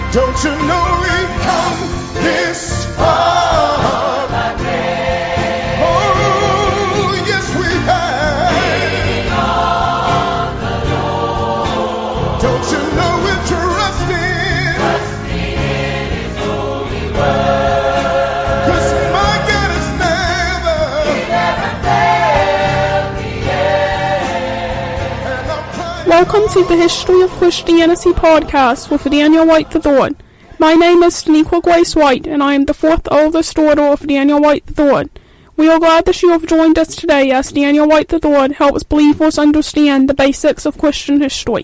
Don't you know we've come this far by faith? Oh, yes we have. Leaning on the Lord. Don't you know we're trusting in His holy word? 'Cause my God is He never failed me yet. Welcome to the History of Christianity podcast with Daniel White III. My name is Taniqua Grace White, and I am the fourth oldest daughter of Daniel White III. We are glad that you have joined us today as Daniel White III helps believers understand the basics of Christian history.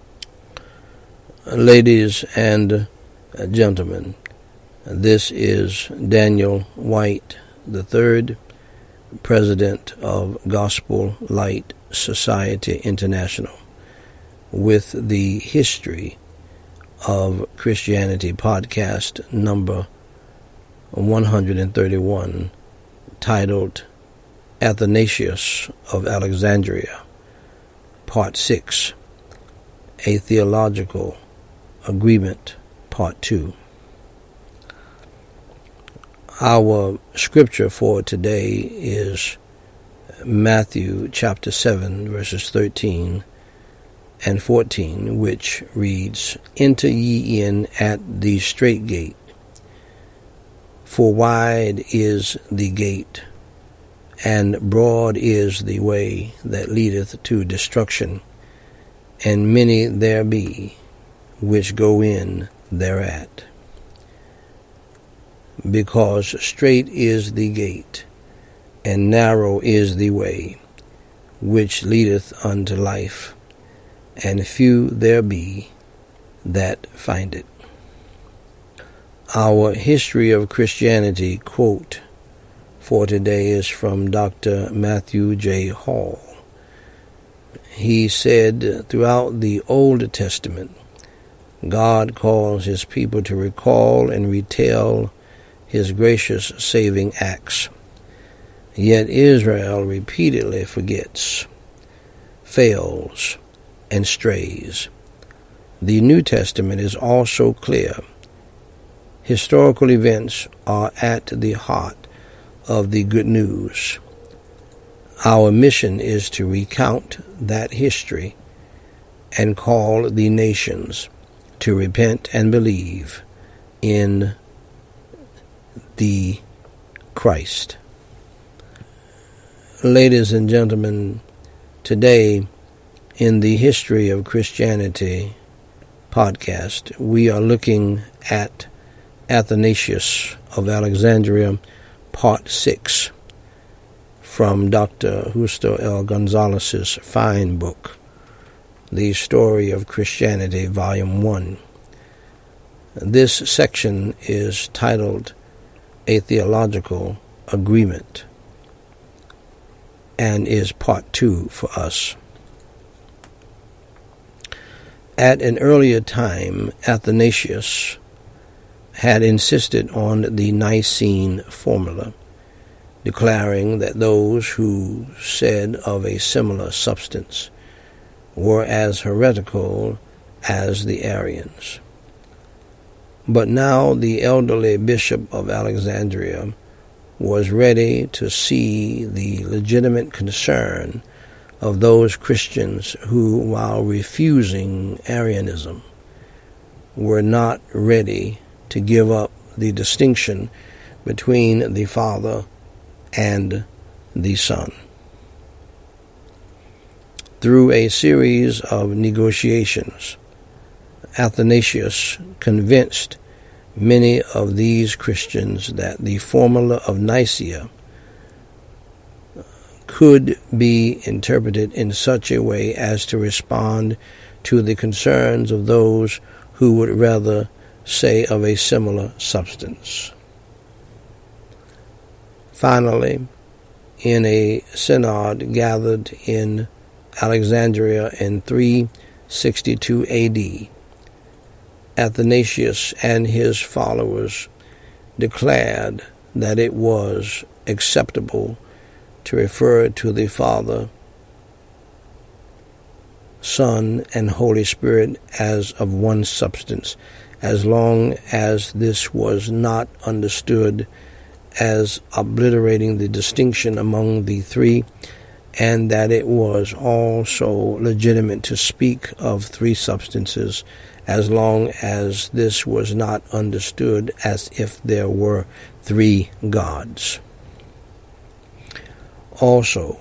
Ladies and gentlemen, this is Daniel White III, President of Gospel Light Society International, with the History of Christianity podcast number 131, titled Athanasius of Alexandria, Part 6, A Theological Agreement, Part 2. Our scripture for today is Matthew chapter 7, verses 13 and 14, which reads, Enter ye in at the strait gate, for wide is the gate, and broad is the way that leadeth to destruction, and many there be which go in thereat. Because strait is the gate, and narrow is the way, which leadeth unto life, and few there be that find it. Our History of Christianity quote for today is from Dr. Matthew J. Hall. He said, throughout the Old Testament, God calls His people to recall and retell His gracious saving acts. Yet Israel repeatedly forgets, fails, and strays. The New Testament is also clear. Historical events are at the heart of the good news. Our mission is to recount that history and call the nations to repent and believe in the Christ. Ladies and gentlemen, today in the History of Christianity podcast, we are looking at Athanasius of Alexandria, Part 6, from Dr. Justo L. Gonzalez's fine book, The Story of Christianity, Volume 1. This section is titled A Theological Agreement and is Part 2 for us. At an earlier time, Athanasius had insisted on the Nicene formula, declaring that those who said of a similar substance were as heretical as the Arians. But now the elderly bishop of Alexandria was ready to see the legitimate concern of those Christians who, while refusing Arianism, were not ready to give up the distinction between the Father and the Son. Through a series of negotiations, Athanasius convinced many of these Christians that the formula of Nicaea could be interpreted in such a way as to respond to the concerns of those who would rather say of a similar substance. Finally, in a synod gathered in Alexandria in 362 AD, Athanasius and his followers declared that it was acceptable to refer to the Father, Son, and Holy Spirit as of one substance, as long as this was not understood as obliterating the distinction among the three, and that it was also legitimate to speak of three substances as long as this was not understood as if there were three gods. Also,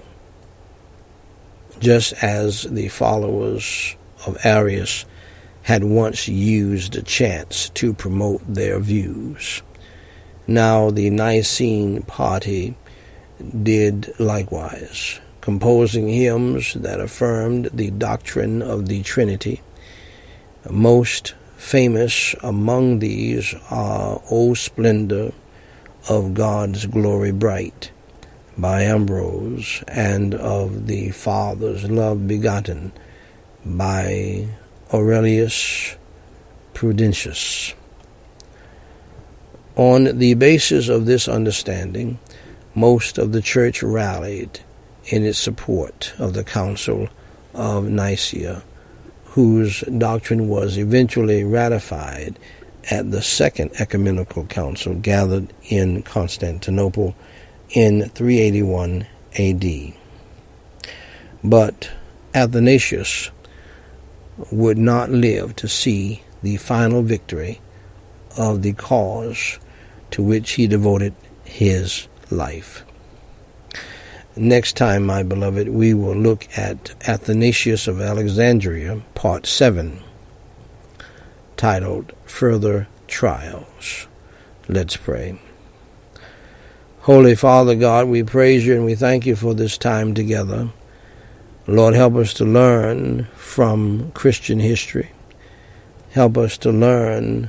just as the followers of Arius had once used a chants to promote their views, now the Nicene party did likewise, composing hymns that affirmed the doctrine of the Trinity. Most famous among these are O Splendor of God's Glory Bright by Ambrose, and of the Father's Love Begotten by Aurelius Prudentius. On the basis of this understanding, most of the church rallied in its support of the Council of Nicaea, whose doctrine was eventually ratified at the Second Ecumenical Council gathered in Constantinople in 381 A.D. But Athanasius would not live to see the final victory of the cause to which he devoted his life. Next time, my beloved, we will look at Athanasius of Alexandria, Part 7, titled Further Trials. Let's pray. Holy Father God, we praise you and we thank you for this time together. Lord, help us to learn from Christian history. Help us to learn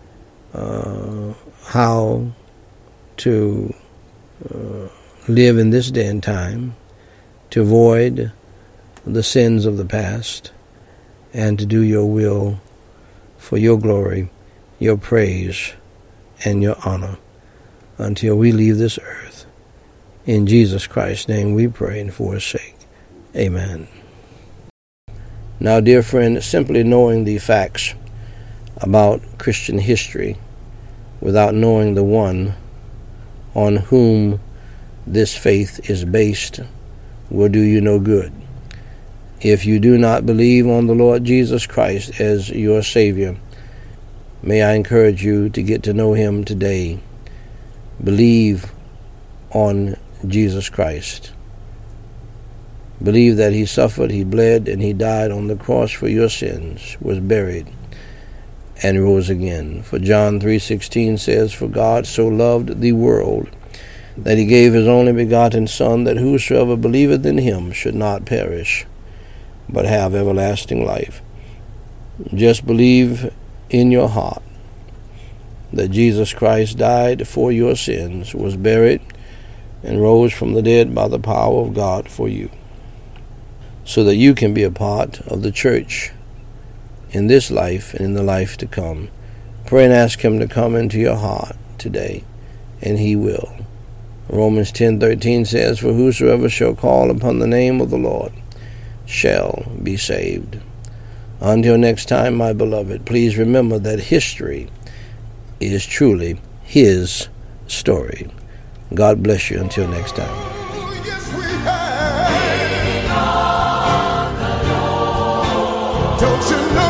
how to live in this day and time, to avoid the sins of the past, and to do your will for your glory, your praise, and your honor, until we leave this earth. In Jesus Christ's name we pray, and for his sake. Amen. Now, dear friend, simply knowing the facts about Christian history without knowing the one on whom this faith is based will do you no good. If you do not believe on the Lord Jesus Christ as your Savior, may I encourage you to get to know him today. Believe on Jesus Christ. Believe that he suffered, he bled, and he died on the cross for your sins, was buried, and rose again. For John 3:16 says, For God so loved the world, that he gave his only begotten Son, that whosoever believeth in him should not perish, but have everlasting life. Just believe in your heart that Jesus Christ died for your sins, was buried, and rose from the dead by the power of God for you, so that you can be a part of the church in this life and in the life to come. Pray and ask him to come into your heart today, and he will. Romans 10:13 says, For whosoever shall call upon the name of the Lord shall be saved. Until next time, my beloved, please remember that history is truly his story. God bless you until next time. Oh, yes, we have. Don't you know?